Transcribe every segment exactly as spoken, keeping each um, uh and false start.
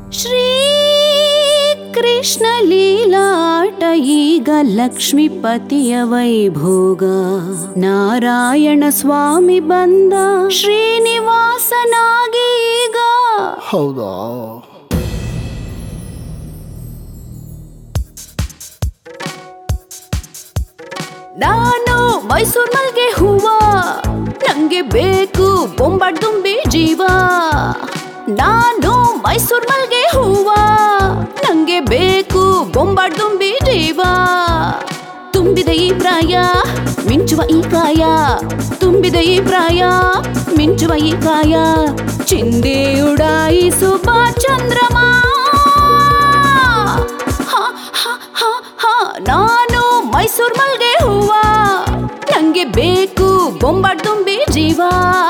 ಶ್ರೀ ಕೃಷ್ಣ ಲೀಲಾಟ ಈಗ ಲಕ್ಷ್ಮೀಪತಿಯ ವೈಭೋಗ. ನಾರಾಯಣ ಸ್ವಾಮಿ ಬಂದ ಶ್ರೀನಿವಾಸನಾಗಿ ಈಗ. ಹೌದಾ? ನಾನು ಮೈಸೂರ್ ಮಲ್ಗೆ ಹೂವ, ನಂಗೆ ಬೇಕು ಬೊಂಬಾಟ್ದುಂಬಿ ಜೀವ. ನಾನು ಮೈಸೂರ್ ಮಲ್ಗೆ ಹೂವ, ನಂಗೆ ಬೇಕು ಬೊಂಬಾಟ್ದುಂಬಿ ಜೀವ. ತುಂಬಿದ ಈ ಪ್ರಾಯ ಮಿಂಚುವ ಈ ಕಾಯ, ತುಂಬಿದ ಈ ಪ್ರಾಯ ಮಿಂಚುವ ಈ ಕಾಯ. ಚಿಂದಿ ಉಡಾಯಿಸುವ ಚಂದ್ರಮ. ನಾನು ಮೈಸೂರ್ ಮಲ್ಗೆ ಹೂವ, ನಂಗೆ ಬೇಕು ಬೊಂಬಾಟ್ದುಂಬಿ ಜೀವ.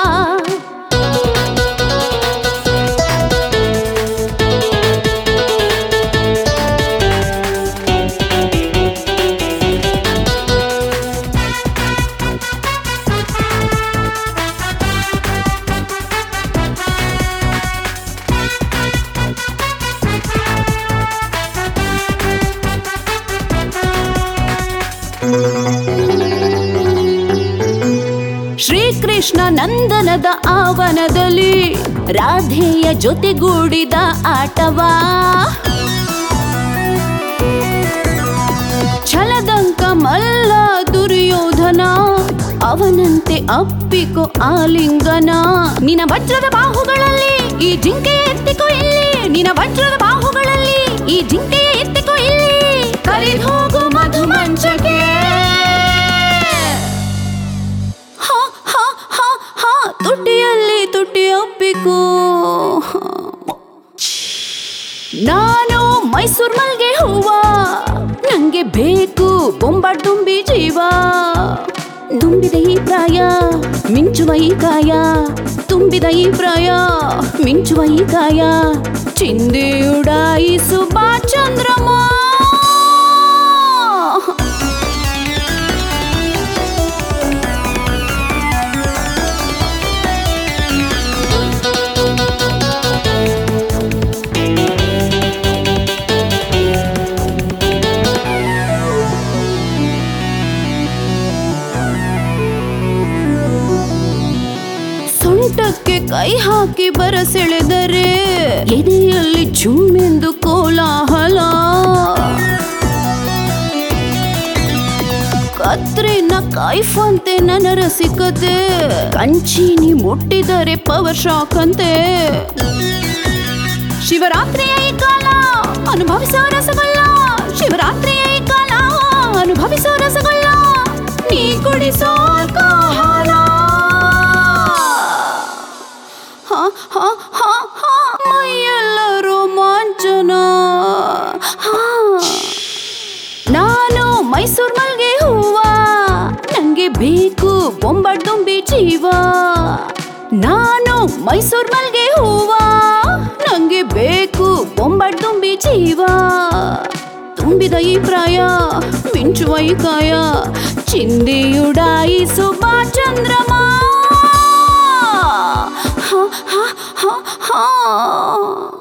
ಶ್ರೀಕೃಷ್ಣ ನಂದನದ ಆವನದಲ್ಲಿ ರಾಧೆಯ ಜೊತೆಗೂಡಿದ ಆಟವಾ. ಛಲದಂಕ ಮಲ್ಲ ದುರ್ಯೋಧನ, ಅವನಂತೆ ಅಪ್ಪಿಕೋ ಆಲಿಂಗನ. ನಿನ ವಜ್ರದ ಬಾಹುಗಳಲ್ಲಿ ಈ ಜಿಂಕೆ ಎತ್ತಿಕೋ ಇಲ್ಲಿ, ನಿನ ವಜ್ರದ ಬಾಹುಗಳಲ್ಲಿ ಈ ಜಿಂಕೆ ಎತ್ತಿಕೋ ಇಲ್ಲಿ. ಕಲಿದು ಹೋಗು ಮಧುಮಂಚಕ್ಕೆ. ತುಟಿಯಲ್ಲಿ ತುಟಿ ಅಪ್ಪಿಕೋ. ನಾನು ಮೈಸೂರ್ ಮಲ್ಗೆ ಹೂವ, ನಂಗೆ ಬೇಕು ಬೊಂಬಾಟ್ದುಂಬಿ ಜೀವ. ತುಂಬಿದ ಈ ಪ್ರಾಯ ಮಿಂಚುವ ಈ ಕಾಯ, ತುಂಬಿದ ಈ ಪ್ರಾಯ ಮಿಂಚುವ ಈ ಕಾಯ. ಚಿಂದಿ ಉಡಾಯಿಸುವ ಚಂದ್ರಮ. ಸೊಂಟಕ್ಕೆ ಕೈ ಹಾಕಿ ಬರಸೆಳೆದರೆ ಎದೆಯಲ್ಲಿ ಜುಮ್ಮೆಂದು ಕೋಲಾಹಲ. ಕತ್ರಿನ ಕೈಫಂತೆ ನನ್ನ ರಸಿಕತೆ, ಕಂಚಿನಿ ಮುಟ್ಟಿದರೆ ಪವರ್ ಶಾಕ್ ಅಂತೆ. ಶಿವರಾತ್ರಿಯ ಈ ಕಾಲ ಅನುಭವಿಸೋ ರಸಗಲ್ಲ, ಶಿವರಾತ್ರಿಯ ಈ ಕಾಲ ಅನುಭವಿಸೋ ರಸಗಲ್ಲ. ನೀ ಕುಡಿಸೋ ಆಲ್ಕೋಹಾಲ. ಮೈಯೆಲ್ಲ ರೋಮಾಂಚನ. ನಾನು ಮೈಸೂರ್ ಮಲ್ಗೆ ಹೂವ, ನಂಗೆ ಬೇಕು ಬೊಂಬಾಟ್ದುಂಬಿ ಜೀವ. ನಾನು ಮೈಸೂರ್ ಮಲ್ಗೆ ಹೂವ, ನಂಗೆ ಬೇಕು ಬೊಂಬಾಟ್ದುಂಬಿ ಜೀವ. ತುಂಬಿದ ಈ ಪ್ರಾಯ ಮಿಂಚುವ ಈ ಕಾಯ, ಚಿಂದಿಯುಡಾಯಿಸುವ ಚಂದ್ರಮ. ha ha ha ha